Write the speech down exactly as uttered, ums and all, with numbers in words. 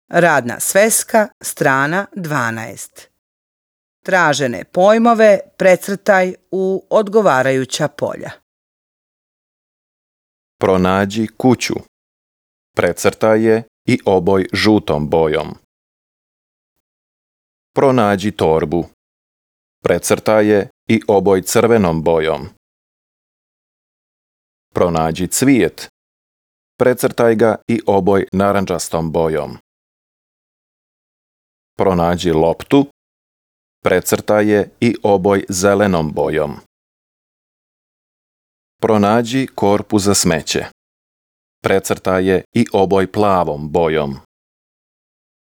Radna sveska, strana dvanaest. Tražene pojmove precrtaj u odgovarajuća polja. Pronađi kuću. Precrtaj je i oboj žutom bojom. Pronađi torbu. Precrtaj je i oboj crvenom bojom. Pronađi cvijet. Precrtaj ga i oboj narandžastom bojom. Pronađi loptu. Precrtaj je i oboj zelenom bojom. Pronađi korpu za smeće. Precrtaj je i oboj plavom bojom.